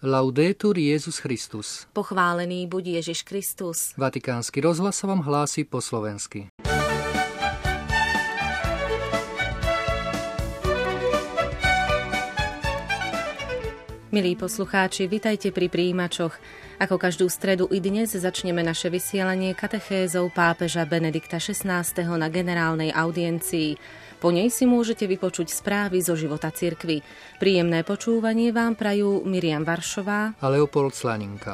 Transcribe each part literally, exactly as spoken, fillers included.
Laudetur Jesus Christus. Pochválený buď Ježiš Kristus. Vatikánsky rozhlas vám hlási po slovensky. Milí poslucháči, vitajte pri prijímačoch. Ako každú stredu i dnes začneme naše vysielanie katechézou pápeža Benedikta šestnásteho na generálnej audiencii. Po nej si môžete vypočuť správy zo života cirkvi. Príjemné počúvanie vám prajú Miriam Varšová a Leopold Slaninka.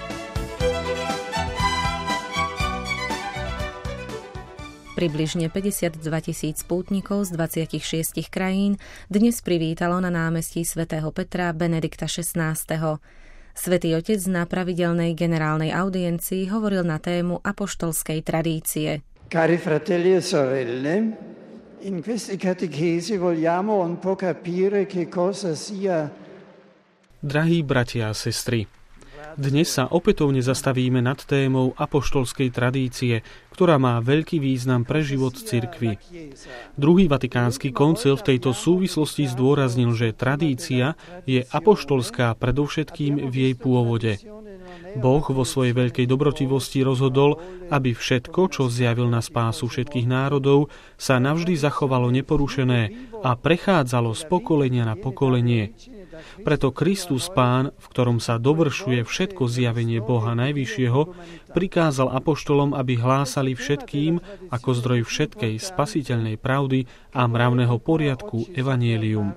Približne päťdesiatdva tisíc pútnikov z dvadsaťšesť krajín dnes privítalo na námestí svätého Petra Benedikta šestnásteho. Svätý Otec na pravidelnej generálnej audiencii hovoril na tému apoštolskej tradície. Cari fratelli e sorelle, in queste catechesi vogliamo un po' capire che cosa sia. Drahí bratia a sestry, dnes sa opätovne zastavíme nad témou apoštolskej tradície, ktorá má veľký význam pre život cirkvi. Druhý vatikánsky koncil v tejto súvislosti zdôraznil, že tradícia je apoštolská predovšetkým v jej pôvode. Boh vo svojej veľkej dobrotivosti rozhodol, aby všetko, čo zjavil na spásu všetkých národov, sa navždy zachovalo neporušené a prechádzalo z pokolenia na pokolenie. Preto Kristus Pán, v ktorom sa dovršuje všetko zjavenie Boha Najvyššieho, prikázal apoštolom, aby hlásali všetkým ako zdroj všetkej spasiteľnej pravdy a mravného poriadku evanjelium.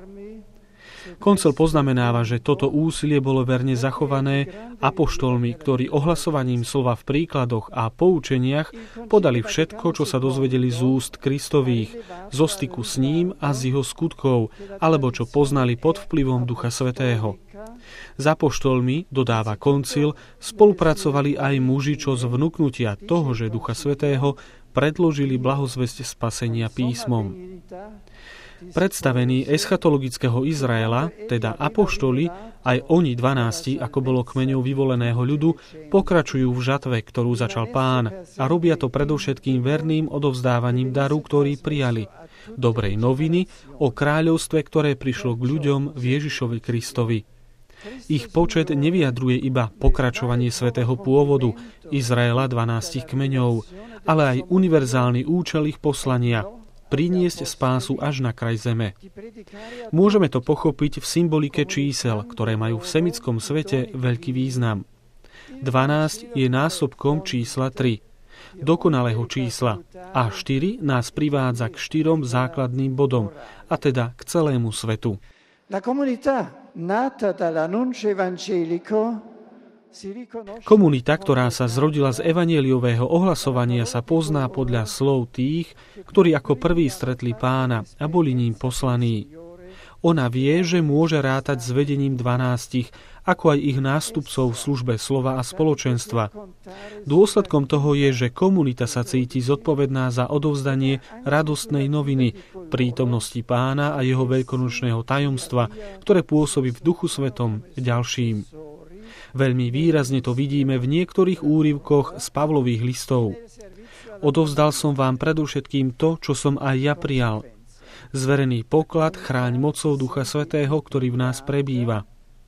Koncil poznamenáva, že toto úsilie bolo verne zachované apoštolmi, ktorí ohlasovaním slova v príkladoch a poučeniach podali všetko, čo sa dozvedeli z úst Kristových, zo styku s ním a z jeho skutkov, alebo čo poznali pod vplyvom Ducha Svätého. S apoštolmi, dodáva koncil, spolupracovali aj muži, čo z vnuknutia toho, že Ducha Svätého predložili blahozvesť spasenia písmom. Predstavení eschatologického Izraela, teda apoštoli, aj oni dvanásti, ako bolo kmeňov vyvoleného ľudu, pokračujú v žatve, ktorú začal Pán, a robia to predovšetkým verným odovzdávaním daru, ktorý prijali, dobrej noviny o kráľovstve, ktoré prišlo k ľuďom v Ježišovi Kristovi. Ich počet nevyjadruje iba pokračovanie svätého pôvodu Izraela dvanástich kmeňov, ale aj univerzálny účel ich poslania, priniesť spásu až na kraj zeme. Môžeme to pochopiť v symbolike čísel, ktoré majú v semitskom svete veľký význam. dvanásť je násobkom čísla tri, dokonalého čísla, a štyri nás privádza k štyrom základným bodom, a teda k celému svetu. La comunità nata dall'annuncio evangelico. Komunita, ktorá sa zrodila z evanjeliového ohlasovania, sa pozná podľa slov tých, ktorí ako prví stretli Pána a boli ním poslaní. Ona vie, že môže rátať s vedením dvanástich, ako aj ich nástupcov v službe slova a spoločenstva. Dôsledkom toho je, že komunita sa cíti zodpovedná za odovzdanie radostnej noviny, prítomnosti Pána a jeho veľkonočného tajomstva, ktoré pôsobí v Duchu Svetom ďalším. Veľmi výrazne to vidíme v niektorých úryvkoch z Pavlových listov. Odovzdal som vám predovšetkým to, čo som aj ja prijal. Zverený poklad chráň mocou Ducha Svätého, ktorý v nás prebýva.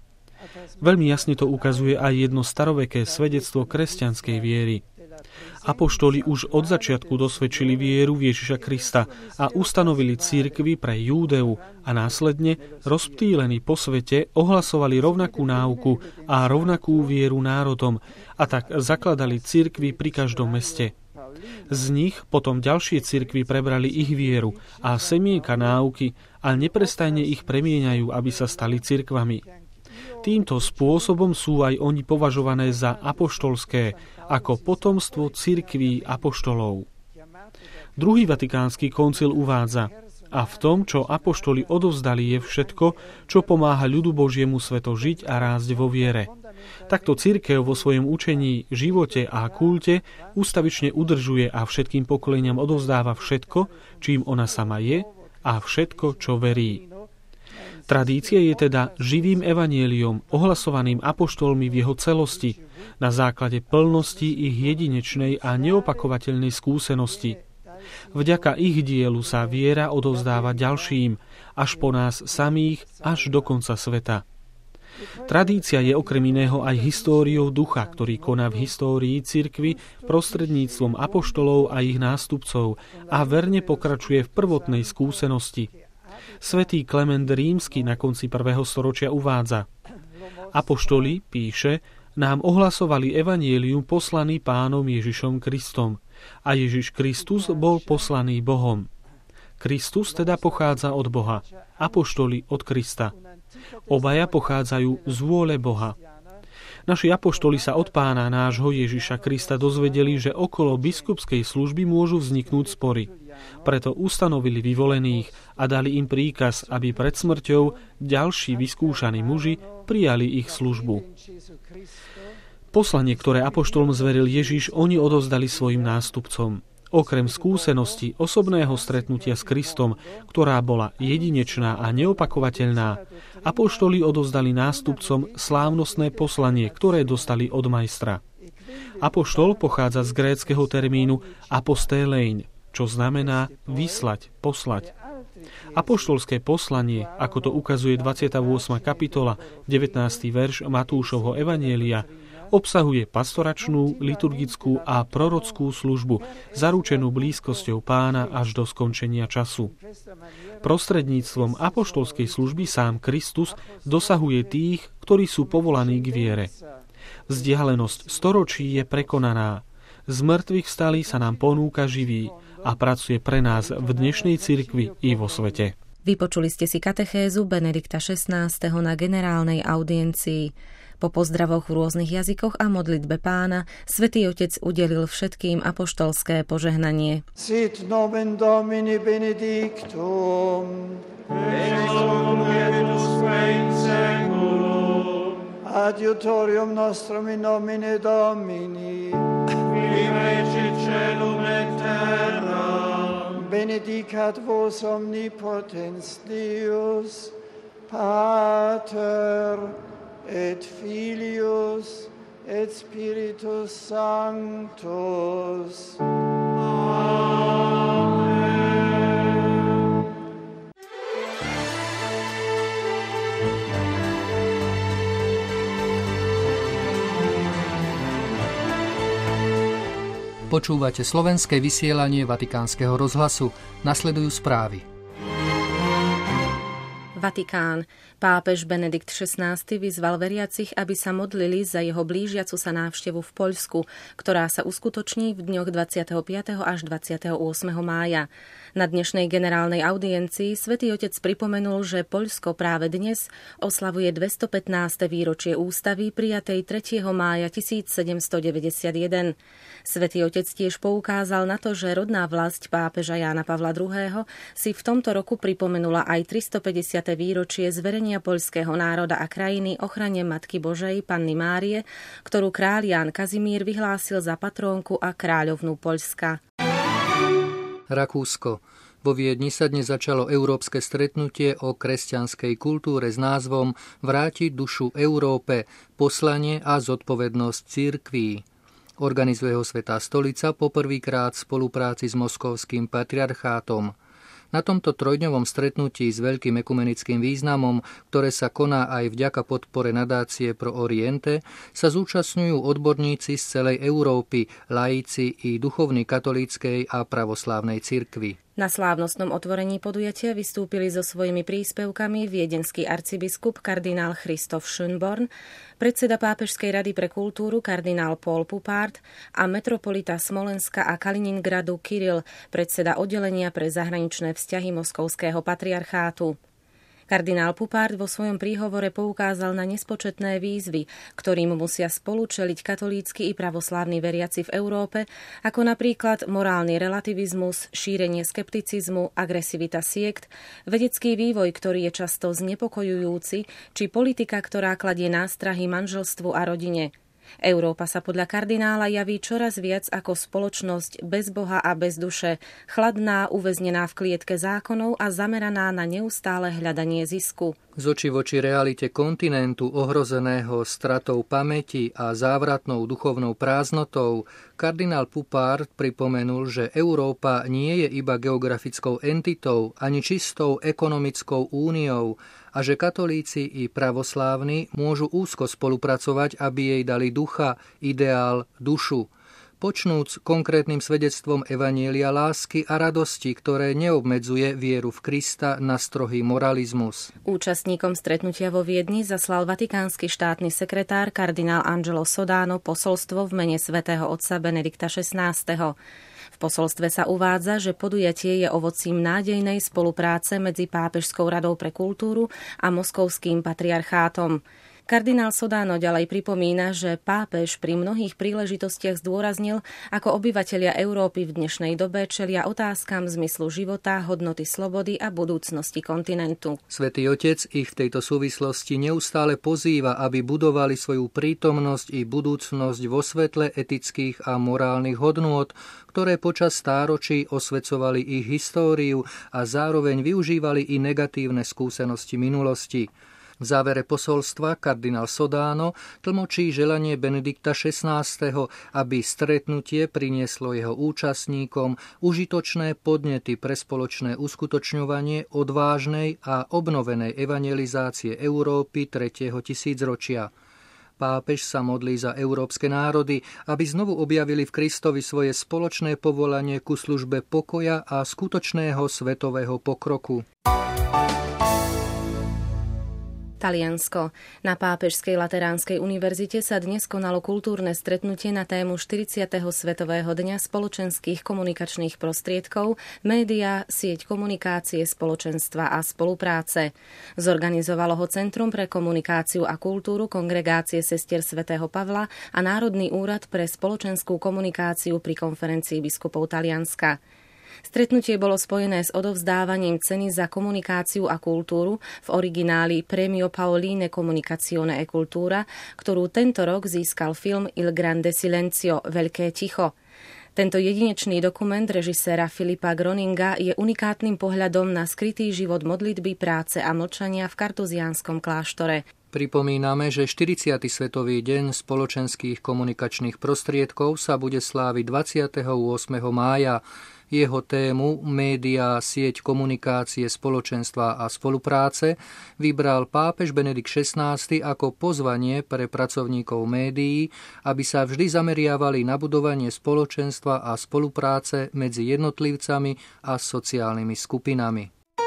Veľmi jasne to ukazuje aj jedno staroveké svedectvo kresťanskej viery. Apoštoli už od začiatku dosvedčili vieru v Ježiša Krista a ustanovili cirkvi pre Júdeu a následne, rozptýlení po svete, ohlasovali rovnakú náuku a rovnakú vieru národom a tak zakladali cirkvi pri každom meste. Z nich potom ďalšie cirkvi prebrali ich vieru a semienka náuky a neprestajne ich premieňajú, aby sa stali cirkvami. Týmto spôsobom sú aj oni považované za apoštolské, ako potomstvo cirkví apoštolov. Druhý vatikánsky koncil uvádza: a v tom, čo apoštoli odovzdali, je všetko, čo pomáha ľudu Božiemu sveto žiť a rásť vo viere. Takto cirkev vo svojom učení, živote a kulte ústavične udržuje a všetkým pokoleniam odovzdáva všetko, čím ona sama je, a všetko, čo verí. Tradícia je teda živým evanjeliom, ohlasovaným apoštolmi v jeho celosti, na základe plnosti ich jedinečnej a neopakovateľnej skúsenosti. Vďaka ich dielu sa viera odovzdáva ďalším, až po nás samých, až do konca sveta. Tradícia je okrem iného aj históriou ducha, ktorý koná v histórii cirkvi prostredníctvom apoštolov a ich nástupcov a verne pokračuje v prvotnej skúsenosti. Svätý Klement Rímsky na konci prvého storočia uvádza: Apoštoli, píše, nám ohlasovali evanjelium poslaný Pánom Ježišom Kristom a Ježiš Kristus bol poslaný Bohom. Kristus teda pochádza od Boha, apoštoli od Krista. Obaja pochádzajú z vôle Boha. Naši apoštoli sa od Pána nášho Ježiša Krista dozvedeli, že okolo biskupskej služby môžu vzniknúť spory. Preto ustanovili vyvolených a dali im príkaz, aby pred smrťou ďalší vyskúšaní muži prijali ich službu. Poslanie, ktoré apoštolom zveril Ježiš, oni odovzdali svojim nástupcom. Okrem skúsenosti osobného stretnutia s Kristom, ktorá bola jedinečná a neopakovateľná, apoštoli odovzdali nástupcom slávnostné poslanie, ktoré dostali od majstra. Apoštol pochádza z gréckeho termínu apostélein, čo znamená vyslať, poslať. Apoštolské poslanie, ako to ukazuje dvadsiata ôsma kapitola, devätnásty verš Matúšovho evanjelia, obsahuje pastoračnú, liturgickú a prorockú službu, zaručenú blízkosťou Pána až do skončenia času. Prostredníctvom apoštolskej služby sám Kristus dosahuje tých, ktorí sú povolaní k viere. Vzdialenosť storočí je prekonaná. Z mŕtvych vstalý sa nám ponúka živý a pracuje pre nás v dnešnej cirkvi i vo svete. Vypočuli ste si katechézu Benedikta šestnásteho na generálnej audiencii. Po pozdravoch v rôznych jazykoch a modlitbe Pána Svätý Otec udelil všetkým apoštolské požehnanie. Sit nomen Domini benedictum. Adiutorium nostrum in nomine Domini. Benedicat vos omnipotens Deus, Pater et Filius et Spiritus Sanctus. Amen. Počúvate slovenské vysielanie Vatikánskeho rozhlasu. Nasledujú správy. Vatikán. Pápež Benedikt šestnásty vyzval veriacich, aby sa modlili za jeho blížiacu sa návštevu v Poľsku, ktorá sa uskutoční v dňoch dvadsiateho piateho až dvadsiateho ôsmeho mája. Na dnešnej generálnej audiencii Svätý Otec pripomenul, že Poľsko práve dnes oslavuje dvestopätnáste výročie ústavy prijatej tretieho mája tisícsedemstodeväťdesiatjeden. Svätý Otec tiež poukázal na to, že rodná vlasť pápeža Jána Pavla druhého. si v tomto roku pripomenula aj tristopäťdesiate výročie zverenia poľského národa a krajiny ochrane Matky Božej Panny Márie, ktorú kráľ Ján Kazimír vyhlásil za patrónku a kráľovnú Poľska. Rakúsko. Vo Viedni sa dnes začalo európske stretnutie o kresťanskej kultúre s názvom Vrátiť dušu Európe, poslanie a zodpovednosť cirkví. Organizuje ho Svätá stolica poprvýkrát v spolupráci s Moskovským patriarchátom. Na tomto trojdňovom stretnutí s veľkým ekumenickým významom, ktoré sa koná aj vďaka podpore nadácie Pro Oriente, sa zúčastňujú odborníci z celej Európy, laici i duchovní katolíckej a pravoslávnej cirkvi. Na slávnostnom otvorení podujatia vystúpili so svojimi príspevkami viedenský arcibiskup kardinál Christoph Schönborn, predseda Pápežskej rady pre kultúru kardinál Paul Pupart a metropolita Smolenska a Kaliningradu Kiril, predseda oddelenia pre zahraničné vzťahy Moskovského patriarchátu. Kardinál Pupart vo svojom príhovore poukázal na nespočetné výzvy, ktorým musia spolu čeliť katolícky i pravoslávni veriaci v Európe, ako napríklad morálny relativizmus, šírenie skepticizmu, agresivita siekt, vedecký vývoj, ktorý je často znepokojujúci, či politika, ktorá kladie nástrahy manželstvu a rodine. Európa sa podľa kardinála javí čoraz viac ako spoločnosť bez Boha a bez duše, chladná, uväznená v klietke zákonov a zameraná na neustále hľadanie zisku. Z očí voči realite kontinentu ohrozeného stratou pamäti a závratnou duchovnou prázdnotou, kardinál Pupart pripomenul, že Európa nie je iba geografickou entitou ani čistou ekonomickou úniou, a že katolíci i pravoslávni môžu úzko spolupracovať, aby jej dali ducha, ideál, dušu. Počnúc konkrétnym svedectvom evanjelia lásky a radosti, ktoré neobmedzuje vieru v Krista na strohý moralizmus. Účastníkom stretnutia vo Viedni zaslal vatikánsky štátny sekretár kardinál Angelo Sodano posolstvo v mene svätého otca Benedikta šestnásteho. V posolstve sa uvádza, že podujatie je ovocím nádejnej spolupráce medzi Pápežskou radou pre kultúru a Moskovským patriarchátom. Kardinál Sodano ďalej pripomína, že pápež pri mnohých príležitostiach zdôraznil, ako obyvatelia Európy v dnešnej dobe čelia otázkam zmyslu života, hodnoty slobody a budúcnosti kontinentu. Svätý Otec ich v tejto súvislosti neustále pozýva, aby budovali svoju prítomnosť i budúcnosť vo svetle etických a morálnych hodnôt, ktoré počas stáročí osvecovali ich históriu a zároveň využívali i negatívne skúsenosti minulosti. V závere posolstva kardinál Sodano tlmočí želanie Benedikta šestnásteho, aby stretnutie prinieslo jeho účastníkom užitočné podnety pre spoločné uskutočňovanie odvážnej a obnovenej evangelizácie Európy tretieho tisícročia. Pápež sa modlí za európske národy, aby znovu objavili v Kristovi svoje spoločné povolanie ku službe pokoja a skutočného svetového pokroku. Taliansko. Na Pápežskej lateránskej univerzite sa dnes konalo kultúrne stretnutie na tému štyridsiateho Svetového dňa spoločenských komunikačných prostriedkov, média, sieť komunikácie, spoločenstva a spolupráce. Zorganizovalo ho Centrum pre komunikáciu a kultúru Kongregácie sestier svätého Pavla a Národný úrad pre spoločenskú komunikáciu pri konferencii biskupov Talianska. Stretnutie bolo spojené s odovzdávaním ceny za komunikáciu a kultúru, v origináli Premio Paoline Comunicazione e Cultura, ktorú tento rok získal film Il Grande Silenzio, Veľké ticho. Tento jedinečný dokument režiséra Filipa Groninga je unikátnym pohľadom na skrytý život modlitby, práce a mlčania v kartuziánskom kláštore. Pripomíname, že štyridsiaty Svetový deň spoločenských komunikačných prostriedkov sa bude sláviť dvadsiateho ôsmeho mája. Jeho tému Média, sieť komunikácie, spoločenstva a spolupráce vybral pápež Benedikt šestnásty ako pozvanie pre pracovníkov médií, aby sa vždy zameriavali na budovanie spoločenstva a spolupráce medzi jednotlivcami a sociálnymi skupinami.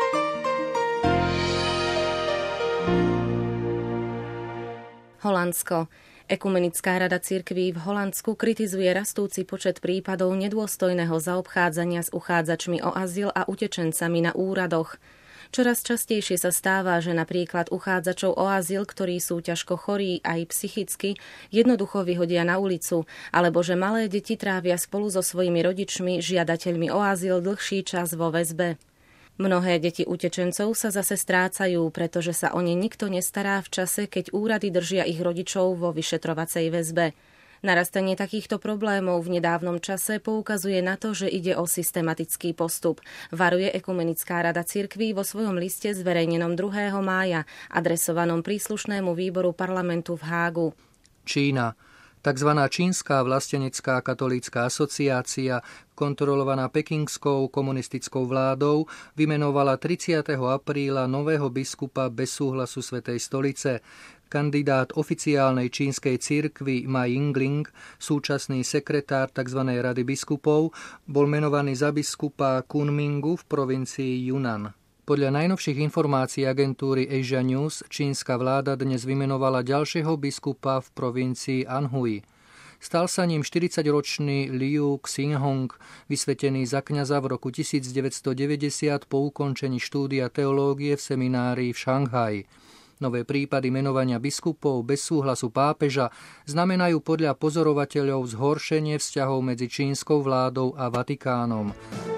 Holandsko. Ekumenická rada cirkví v Holandsku kritizuje rastúci počet prípadov nedôstojného zaobchádzania s uchádzačmi o azyl a utečencami na úradoch. Čoraz častejšie sa stáva, že napríklad uchádzačov o azyl, ktorí sú ťažko chorí aj psychicky, jednoducho vyhodia na ulicu, alebo že malé deti trávia spolu so svojimi rodičmi, žiadateľmi o azyl, dlhší čas vo väzbe. Mnohé deti utečencov sa zase strácajú, pretože sa o ne nikto nestará v čase, keď úrady držia ich rodičov vo vyšetrovacej väzbe. Narastanie takýchto problémov v nedávnom čase poukazuje na to, že ide o systematický postup, varuje Ekumenická rada cirkví vo svojom liste zverejnenom druhého mája, adresovanom príslušnému výboru parlamentu v Hágu. Čína. Takzvaná čínska vlastenecká katolícka asociácia, kontrolovaná pekingskou komunistickou vládou, vymenovala tridsiateho apríla nového biskupa bez súhlasu Svätej stolice. Kandidát oficiálnej čínskej cirkvi Ma Yingling, súčasný sekretár tzv. Rady biskupov, bol menovaný za biskupa Kunmingu v provincii Yunnan. Podľa najnovších informácií agentúry Asia News čínska vláda dnes vymenovala ďalšieho biskupa v provincii Anhui. Stal sa ním štyridsaťročný Liu Xinhong, vysvetený za kňaza v roku devätnásťstodeväťdesiat po ukončení štúdia teológie v seminárii v Šanghaji. Nové prípady menovania biskupov bez súhlasu pápeža znamenajú podľa pozorovateľov zhoršenie vzťahov medzi čínskou vládou a Vatikánom.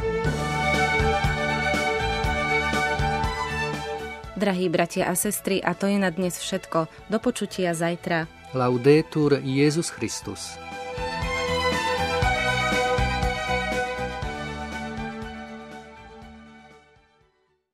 Drahí bratia a sestry, a to je na dnes všetko. Do počutia zajtra. Laudetur Jesus Christus.